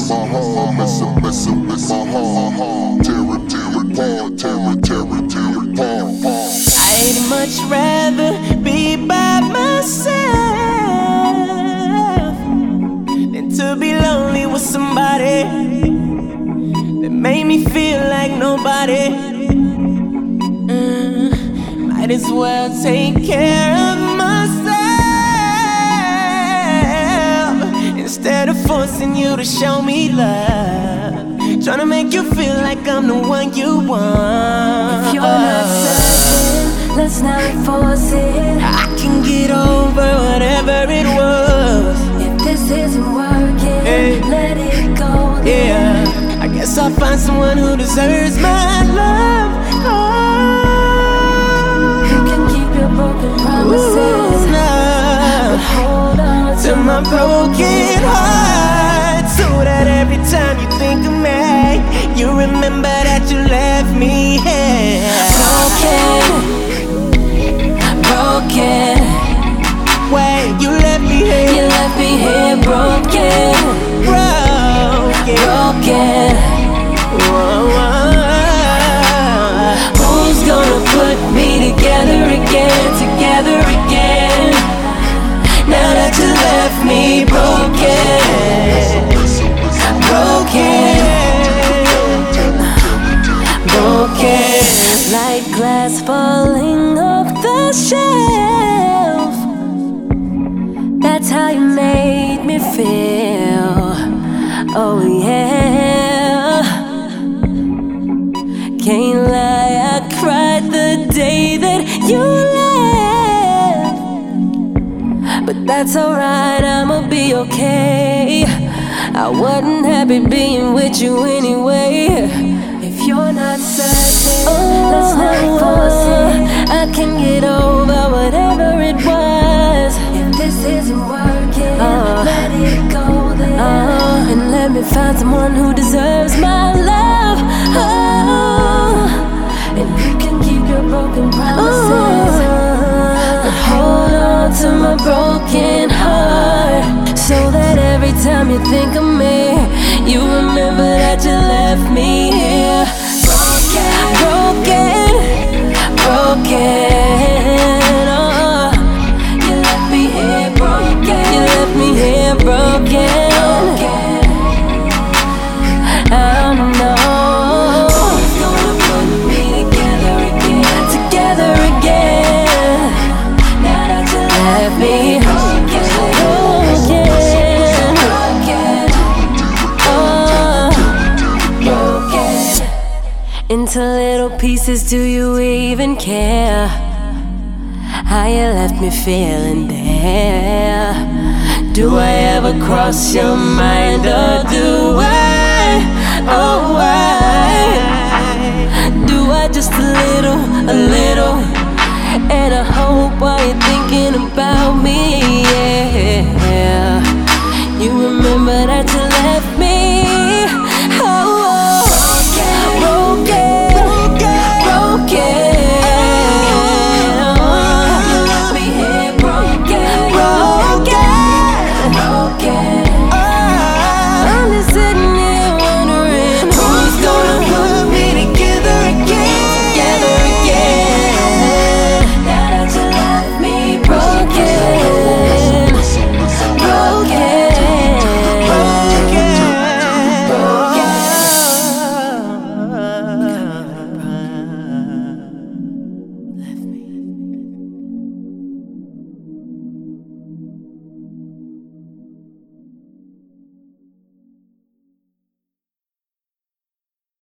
with my heart, messing with my heart. Tear it apart. I'd much rather be by myself than to be lonely with somebody that made me feel like nobody. Might as well take care of myself instead of forcing you to show me love. Tryna make you feel like I'm the one you want. If you're not certain, let's not force it. I can get over whatever it was. If this isn't working, hey, let it go then. Yeah, I guess I'll find someone who deserves my love. You can keep your broken promises, but hold on to my broken heart, so that every time you think of me, you remember that you left me here. Broken. Wait, you left me here. You left me here broken. Whoa, whoa. Who's gonna put me together again? Now that you left me broken. Like glass falling off the shelf. That's how you made me feel. Oh yeah. Can't lie, I cried the day that you left. But that's alright, I'ma be okay. I wasn't happy being with you anyway. If you're not certain, let's not force it. I can get over whatever it was. If this isn't working, let it go then. And let me find someone who deserves my love. And you can keep your broken promises, but hold on to my broken heart, so that every time you think of me, you remember that you left me here. Broken. You left me here broken. You left me here broken. I don't know who's gonna put me together again. Now that you left me into little pieces. Do you even care how you left me feeling there? Do I ever cross your mind, or do I? Oh, why do I just a little? And I hope while you're thinking about me, yeah, you remember that